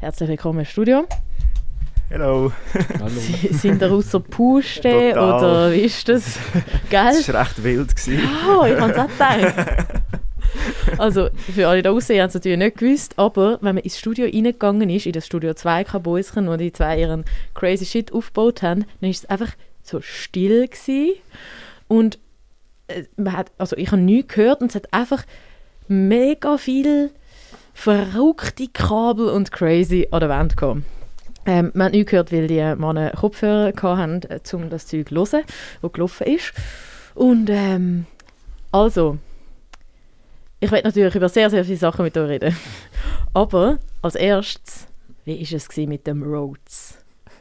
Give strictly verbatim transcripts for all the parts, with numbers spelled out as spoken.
Herzlich willkommen im Studio. Hallo. Hallo. Sie, sind ihr außer Puste oder wie ist das? Gell? Das war recht wild. Oh, ich habe es auch gedacht. Also, für alle da draussen, ihr habt es natürlich nicht gewusst, aber wenn man ins Studio reingegangen ist, in das Studio zwei Kabäuschen, wo die zwei ihren crazy Shit aufgebaut haben, dann war es einfach so still gewesen. Und äh, man hat, also ich habe nichts gehört und es hat einfach mega viel verrückte Kabel und crazy an der Wand gehabt. Ähm, man hat nichts gehört, weil die Männer Kopfhörer hatten, äh, um das Zeug zu hören, das gelaufen ist. Und ähm, also, ich werde natürlich über sehr, sehr viele Sachen mit euch reden. Aber als erstes, wie war es mit dem Rhodes?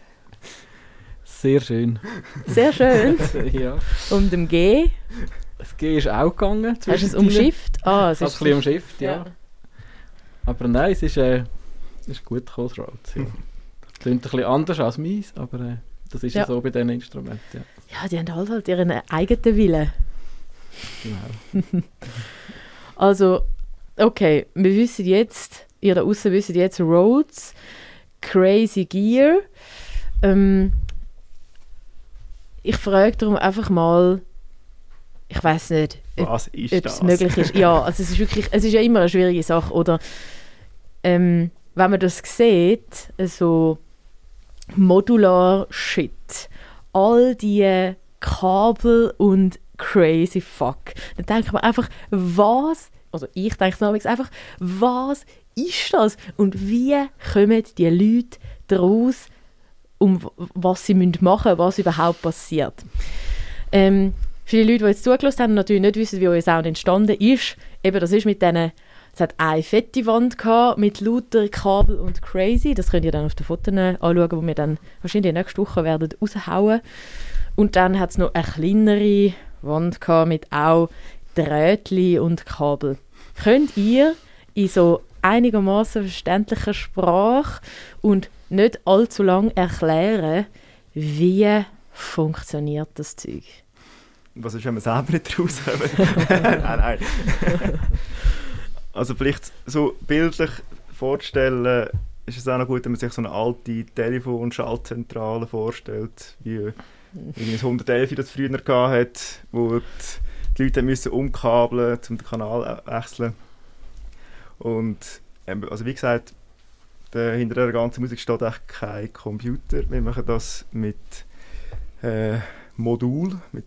Sehr schön. Sehr schön. Ja. Um dem G. Das G ist auch gegangen. Hast du es umschifft? Ah, es Ein ist bisschen umschifft, ja. ja. Aber nein, es ist, äh, ist gut gekommen, das Rhodes. Ja. Klingt ein bisschen anders als meins, aber äh, das ist ja. ja so bei diesen Instrumenten. Ja, ja die haben halt, halt ihren eigenen Willen. Genau. Also, okay, wir wissen jetzt, ihr da draussen wisst jetzt Rhodes, Crazy Gear. Ähm, ich frage darum einfach mal, ich weiss nicht, ob, Was ist ob das? es möglich ist. Ja, also es ist wirklich, es ist ja immer eine schwierige Sache, oder? Ähm, wenn man das sieht, so modular Shit, all die Kabel und crazy fuck, dann denkt man einfach, was, also ich denke es einfach, was ist das? Und wie kommen die Leute daraus, um was sie machen müssen, was überhaupt passiert? Ähm, für die Leute, die jetzt zugelassen haben und natürlich nicht wissen, wie euer Sound entstanden ist, eben das ist mit diesen, es hat eine fette Wand gehabt, mit lauter Kabel und crazy, das könnt ihr dann auf den Fotos anschauen, die wir dann wahrscheinlich nächste Woche werden raushauen. Und dann hat es noch eine kleinere Wand gehabt mit auch Drähtchen und Kabel. Könnt ihr in so einigermaßen verständlicher Sprache und nicht allzu lang erklären, wie funktioniert das Zeug? Was ist, wenn wir selber nicht rauskommen? Nein, nein. Also vielleicht so bildlich vorzustellen, ist es auch noch gut, wenn man sich so eine alte Telefonschaltzentrale vorstellt, wie das hundertelf das früher hatte, wo die Leute müssen umkabeln mussten, um den Kanal zu wechseln. Und also wie gesagt, der, hinter der ganzen Musik steht echt kein Computer. Wir machen das mit äh, Modul, mit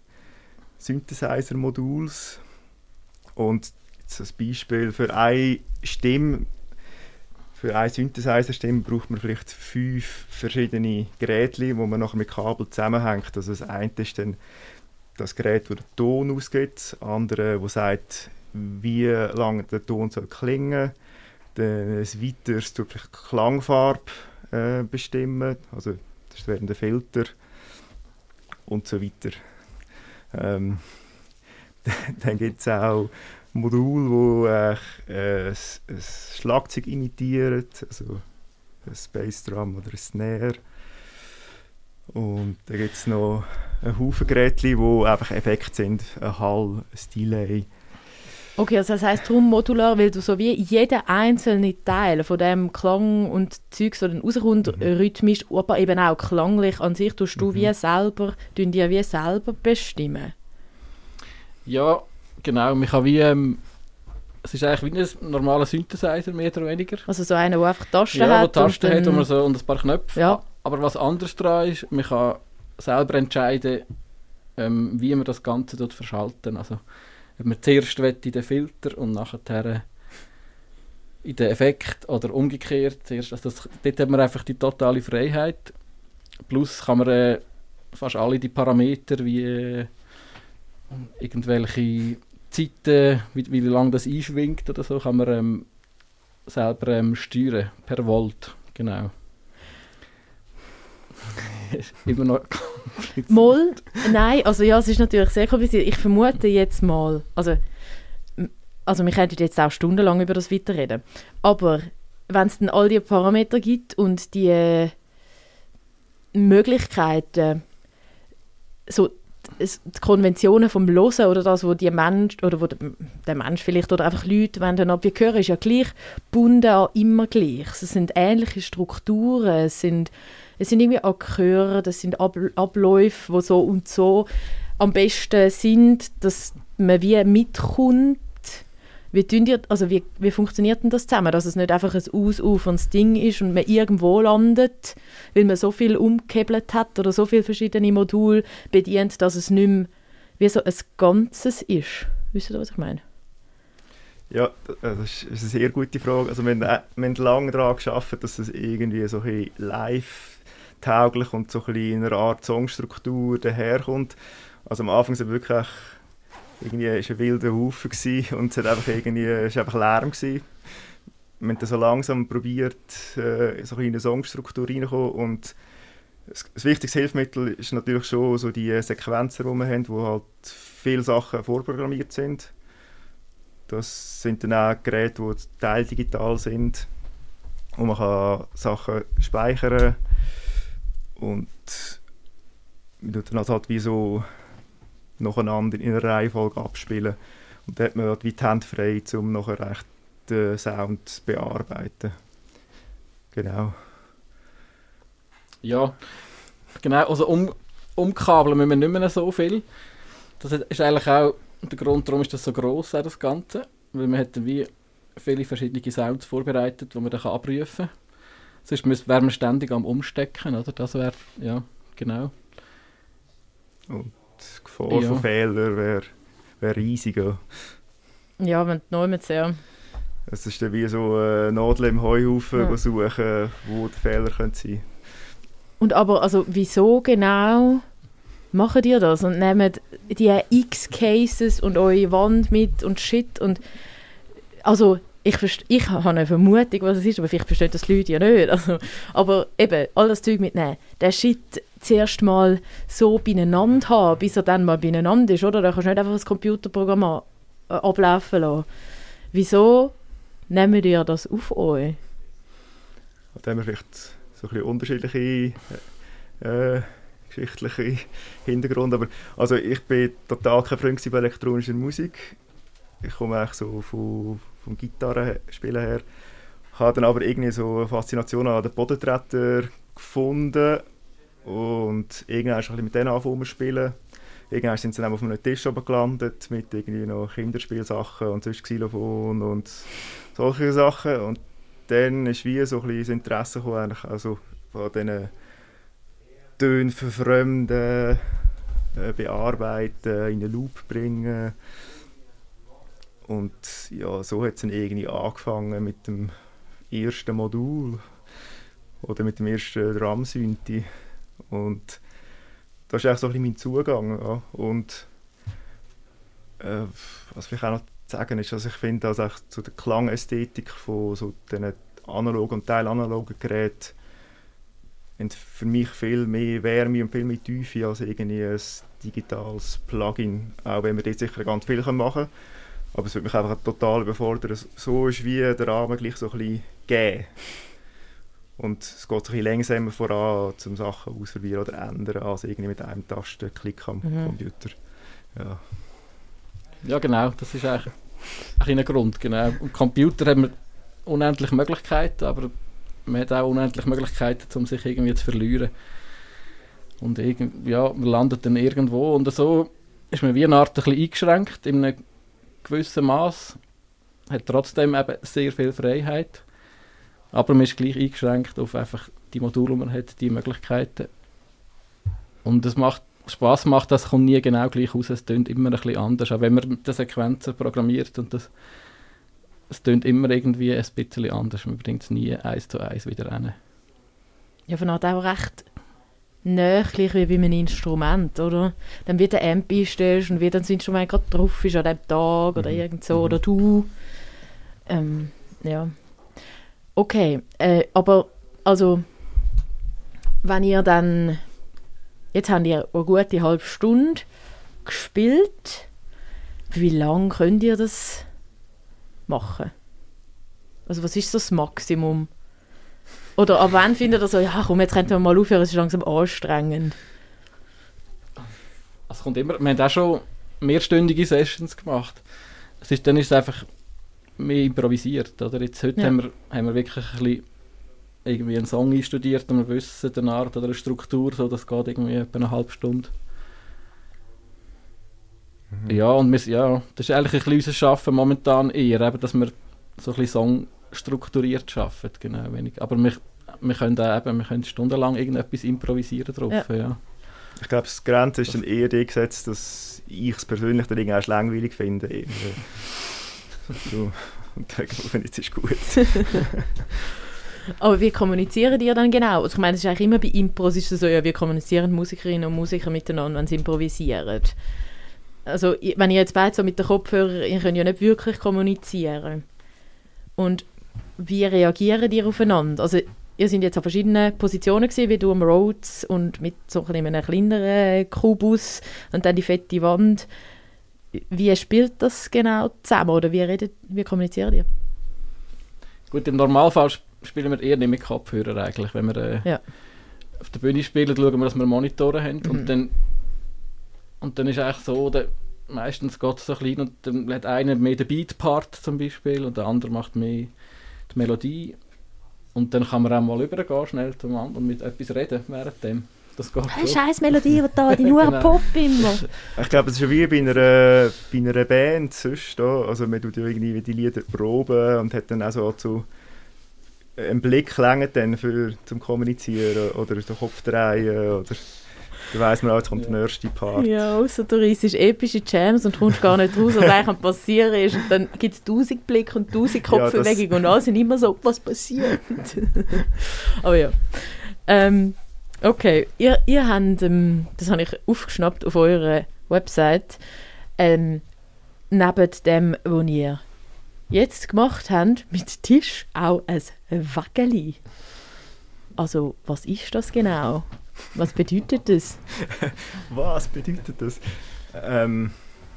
Synthesizer-Moduls. Und jetzt ein Beispiel für eine Stimme, für eine Synthesizer-Stimme braucht man vielleicht fünf verschiedene Geräte, die man nachher mit Kabel zusammenhängt. Also das eine ist dann das Gerät, das den Ton ausgibt, das andere, das sagt, wie lange der Ton soll klingen. Dann ein weiteres tut vielleicht die Klangfarbe äh, bestimmen, also das wären der Filter und so weiter. Ähm, dann gibt es auch Module, die äh, ein, ein Schlagzeug imitieren, also ein Bassdrum oder ein Snare. Und dann gibt es noch einen Haufen Geräte, die einfach Effekte sind, ein Hall, ein Delay. Okay, also das heisst darum modular, weil du so wie jeden einzelnen Teil von dem Klang und Zeug, so dann rauskommt, mhm. rhythmisch, aber eben auch klanglich an sich, tust du mhm. wie selber, tun die wie selber bestimmen? Ja, genau. Man kann wie, ähm, es ist eigentlich wie ein normaler Synthesizer, mehr oder weniger. Also so einer, der einfach Tasten ja, hat? Ja, Tasten und hat und, man so, und ein paar Knöpfe. Ja. Aber was anderes daran ist, man kann selber entscheiden, ähm, wie man das Ganze dort verschalten. Also, ob man zuerst in den Filter und nachher in den Effekt oder umgekehrt. Zuerst, also das, dort hat man einfach die totale Freiheit. Plus kann man äh, fast alle die Parameter wie äh, irgendwelche Zeiten, wie, wie lange das einschwingt oder so, kann man ähm, selber ähm, steuern, per Volt, genau. Immer noch kompliziert. Mal, nein, also ja, es ist natürlich sehr kompliziert. Ich vermute jetzt mal, also, also wir könnten jetzt auch stundenlang über das weiterreden, aber wenn es dann all die Parameter gibt und die Möglichkeiten, so es, die Konventionen vom Hören oder das, wo die Mensch, oder wo der, der Mensch vielleicht, oder einfach Leute, wenn dann ab wie hören, ist ja gleich gebunden an immer gleich. Es sind ähnliche Strukturen, es sind, es sind irgendwie Akteure, das sind Ab, Abläufe, die so und so am besten sind, dass man wie mitkommt. Wie, ihr, also wie, wie funktioniert denn das zusammen, dass es nicht einfach ein ausuferndes Ding ist und man irgendwo landet, weil man so viel umgehebelt hat oder so viele verschiedene Module bedient, dass es nicht mehr wie so ein Ganzes ist? Wisst ihr, was ich meine? Ja, das ist eine sehr gute Frage. Also wir, wir haben lange daran gearbeitet, dass es irgendwie so ein live-tauglich und so ein in einer Art Songstruktur daherkommt. Also am Anfang sind wir wirklich irgendwie war es ein wilder Haufen und es war einfach, irgendwie, es war einfach Lärm gewesen. Wir haben dann so langsam probiert, äh, so in eine Songstruktur reinzukommen und das, das wichtigste Hilfsmittel ist natürlich schon so die Sequenzen, die wir haben, wo halt viele Sachen vorprogrammiert sind. Das sind dann auch Geräte, die teildigital sind und man kann Sachen speichern und man tut dann halt wie so nacheinander in einer Reihenfolge abspielen. Und da hat man halt wie die Hände frei, um nachher echt den Sound zu bearbeiten. Genau. Ja, genau. Also um, umkabeln müssen wir nicht mehr so viel. Das ist eigentlich auch der Grund, warum ist das so gross, das Ganze. Weil man hat dann wie viele verschiedene Sounds vorbereitet, die man dann abrufen kann. Sonst wäre man ständig am Umstecken, oder? Das wäre, ja, genau. Und die Gefahr ja. von Fehlern wäre wär riesig. Ja, ja wenn du neu mit sehr. Es ist dann wie so eine Nadel im Heuhaufen ja. suchen, wo die Fehler sein können. Und aber, also, wieso genau macht ihr das? Und nehmt die X-Cases und eure Wand mit und Shit und also, ich, verste- ich habe eine Vermutung, was es ist, aber vielleicht verstehen das die Leute ja nicht. Also, aber eben, all das Zeug mitnehmen, der Shit zuerst mal so beieinander haben, bis er dann mal beieinander ist, oder? Da kannst du nicht einfach ein Computerprogramm a- äh, ablaufen lassen. Wieso nehmt ihr das auf euch? Da haben wir vielleicht so ein bisschen unterschiedliche äh, geschichtliche Hintergründe, aber also ich bin total kein Freund bei elektronischer Musik. Ich komme eigentlich so von, vom Gitarrenspielen her. Ich habe dann aber irgendwie so eine Faszination an den Bodentreter gefunden und irgendwann habe ich mit denen angefangen zu spielen. Irgendwann sind sie dann auf einem Tisch oben gelandet mit irgendwie noch Kinderspielsachen und sonst Xylophon und solche Sachen. Und dann ist wie so ein bisschen das Interesse gekommen, eigentlich also von diesen Tönen verfremden, äh, bearbeiten, in einen Loop bringen. Und ja, so hat es dann irgendwie angefangen mit dem ersten Modul oder mit dem ersten Drum-Synthi. Und das ist eigentlich so ein bisschen mein Zugang. Ja. Und äh, was vielleicht auch noch zu sagen ist, dass ich finde, dass also so die Klangästhetik von so diesen analogen und teilanalogen Geräten haben für mich viel mehr Wärme und viel mehr Tiefe als irgendwie ein digitales Plugin. Auch wenn wir dort sicher ganz viel machen können. Aber es würde mich einfach total überfordern. So ist wie der Rahmen gleich so ein bisschen gegeben. Und es geht so ein bisschen langsamer voran, um Sachen auszuprobieren oder ändern, als irgendwie mit einem Tastenklick am mhm. Computer. Ja. ja, genau. Das ist eigentlich ein Grund. Genau. Im Computer haben wir unendliche Möglichkeiten, aber man hat auch unendliche Möglichkeiten, um sich irgendwie zu verlieren. Und irgend, ja, man landet dann irgendwo und so ist man wie eine Art ein bisschen eingeschränkt in einem gewissen Maß, hat trotzdem eben sehr viel Freiheit, aber man ist gleich eingeschränkt auf einfach die Module, die man hat, die Möglichkeiten. Und es macht Spass macht, das kommt nie genau gleich raus, es tönt immer ein bisschen anders, auch wenn man die Sequenzen programmiert und das es tönt immer irgendwie ein bisschen anders, man bringt es nie eins zu eins wieder hin. Ja, von auch recht näherlich wie bei einem Instrument, oder? Dann wird der Amp einstellst und wie dann das Instrument gerade drauf ist an dem Tag oder mhm. irgend so, mhm. oder du. Ähm, ja. Okay, äh, aber also wenn ihr dann jetzt habt ihr eine gute halbe Stunde gespielt, wie lange könnt ihr das machen? Also was ist so das Maximum? Oder ab wann findet ihr so, ja komm, jetzt könnten wir mal aufhören, es ist langsam anstrengend? Also es kommt immer, wir haben auch schon mehrstündige Sessions gemacht. Es ist, dann ist es einfach mehr improvisiert. Oder? Jetzt, heute Ja. haben, wir, haben wir wirklich ein bisschen irgendwie einen Song einstudiert und wir wissen eine Art oder eine Struktur, so, das geht irgendwie etwa eine halbe Stunde. Mhm. Ja, und wir, ja, das ist eigentlich ein bisschen unser Schaffen momentan eher, eben, dass wir so ein bisschen Song strukturiert arbeiten, genau, wenig. Aber wir, wir können auch eben, wir können stundenlang irgendetwas improvisieren drauf, ja. ja. Ich glaube, das Grenze ist dann eher die gesetzt, dass ich es persönlich dann irgendwie auch langweilig finde. Eben. So. Und dann finde ich, es ist gut. Aber wie kommunizieren die dann genau? Also ich meine, es ist eigentlich immer bei Impros ist es so, ja, wie kommunizieren Musikerinnen und Musiker miteinander, wenn sie improvisieren. Also wenn ihr jetzt beide so mit den Kopfhörern, ihr könnt ja nicht wirklich kommunizieren. Und wie reagieren die aufeinander? Also ihr seid jetzt an verschiedenen Positionen gewesen, wie du am Rhodes und mit so einem kleineren Kubus und dann die fette Wand. Wie spielt das genau zusammen oder wie, redet, wie kommuniziert ihr? Gut, im Normalfall sp- spielen wir eher nicht mit Kopfhörer eigentlich. Wenn wir äh, Ja. auf der Bühne spielen, schauen wir, dass wir Monitore haben. Mhm. Und dann und dann ist es eigentlich so, der, meistens geht es so klein und dann hat einer mehr den Beat-Part zum Beispiel und der andere macht mehr die Melodie. Und dann kann man auch mal übergehen, schnell zum anderen und mit etwas reden während dem. Das geht Hey, so. scheiß Melodie, die da, die nur Genau. Pop immer. Ich glaube, es ist ja wie bei einer, bei einer Band sonst. Da. Also man tut ja irgendwie die Lieder proben und hat dann auch so zu einen Blick länger dann für, zum Kommunizieren oder den Kopf drehen oder dann weiss man auch, jetzt kommt Ja. der nächste Part. Ja, außer du reissest epische Jams und kommst gar nicht raus, was eigentlich am passieren ist. Und dann gibt es tausend Blicke und tausend Ja, Kopfbewegungen und alle sind immer so, was passiert. Aber ja. Ähm, okay, ihr, ihr habt, ähm, das habe ich aufgeschnappt auf eurer Website, ähm, neben dem, was ihr jetzt gemacht habt, mit Tisch auch ein Wägeli. Also, was ist das genau? Was bedeutet das? Was bedeutet das? Ähm,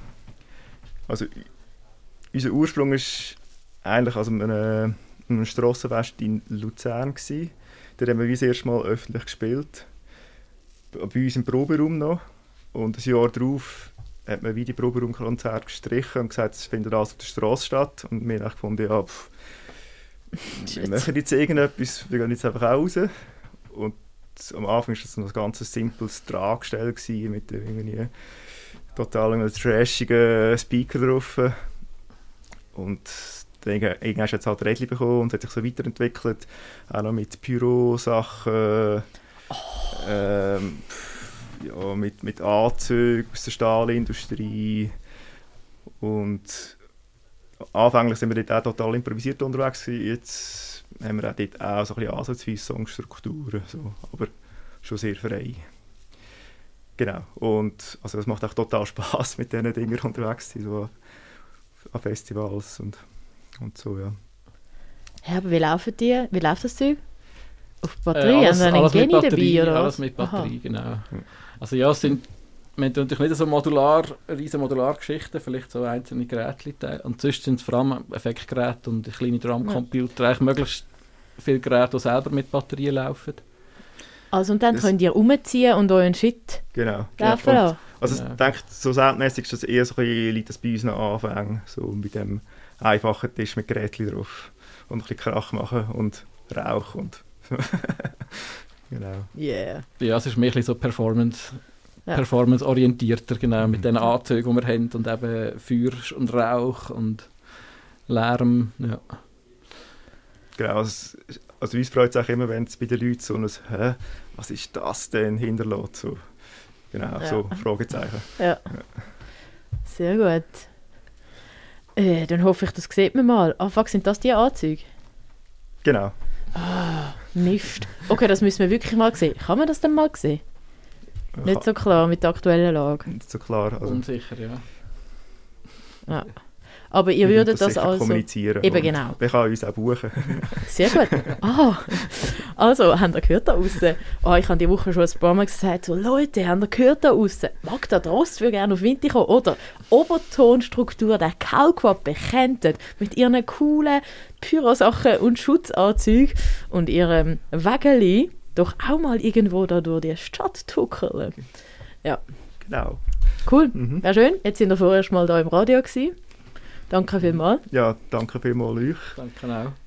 also, unser Ursprung ist eigentlich also einem, einem Strassenfest in Luzern gsi. Da haben wir wie das erste Mal öffentlich gespielt. Bei uns im Proberaum noch. Und ein Jahr darauf hat man wie die Proberaumkonzerte gestrichen und gesagt, es findet alles auf der Straße statt. Und wir haben gefunden, ja, pff, wir machen jetzt irgendetwas, wir gehen jetzt einfach auch raus. Und am Anfang war das noch ein ganz simples Tragstell gewesen, mit irgendwie total trashigen Speaker drauf. Und dann irgendwann hat es halt Rädchen bekommen und hat sich so weiterentwickelt. Auch noch mit Pyro-Sachen, oh. ähm, ja, mit, mit Anzügen aus der Stahlindustrie. Und anfänglich sind wir dort auch total improvisiert unterwegs gewesen. Jetzt haben wir auch dort auch so ein bisschen ansatzweise Songstrukturen, so, aber schon sehr frei. Genau, und also es macht auch total Spass mit diesen Dingen unterwegs zu sein, so an Festivals und, und so, ja. Ja, aber wie laufen die? Wie läuft das Zeug? Auf Batterie? Äh, alles, Haben Sie alles einen mit Geni Batterie, dabei? Oder alles was? mit Batterie, Aha. genau. Also ja, es sind, wir haben natürlich nicht so modular, riesen Modulargeschichten, vielleicht so einzelne Geräte. Und sonst sind es vor allem Effektgeräte und kleine Drumcomputer, ja. Eigentlich möglichst viele Geräte, die selber mit Batterien laufen. Also und dann Das- könnt ihr umziehen und euren Shit Genau. laufen Und, lassen? also Ja. ich denke, so soundmäßig ist das eher so ein bisschen, liegt das bei uns noch Anfängen, so mit dem einfachen Tisch mit Gerätchen drauf und ein bisschen Krach machen und Rauch und genau. Yeah. Ja, es ist mehr ein bisschen so Performance, Ja. Performance-orientierter, genau, mit Mhm. den Anzügen, die wir haben und eben Feuer und Rauch und Lärm, ja. Genau, also, also uns freut es auch immer, wenn es bei den Leuten so ein «Hä, was ist das denn?» hinterlässt. So, genau, Ja. so Fragezeichen. Ja. Sehr gut. Äh, dann hoffe ich, das sieht man mal. Ah, fuck, sind das die Anzüge? Genau. Nicht. Okay, das müssen wir wirklich mal sehen. Kann man das denn mal sehen? Nicht so klar mit der aktuellen Lage. Nicht so klar. Also, Unsicher, ja. Ja. Aber ihr wir würdet würden das sicher also... kommunizieren. Eben und genau. Man kann uns auch buchen. Sehr gut. Ah, also, habt ihr gehört da draussen? Oh, ich habe die Woche schon ein paar Mal gesagt, so, Leute, habt ihr gehört da draussen? Magda Drost würde gerne auf Winter kommen. Oder Obertonstruktur, der Kalkwap bekennt mit ihren coolen Pyrosachen und Schutzanzügen und ihrem Wägeli doch auch mal irgendwo da durch die Stadt tuckeln. Ja. Genau. Cool, Mhm. wäre schön. Jetzt sind wir vorerst mal hier im Radio gewesen. Danke vielmals. Ja, danke vielmals euch. Danke auch.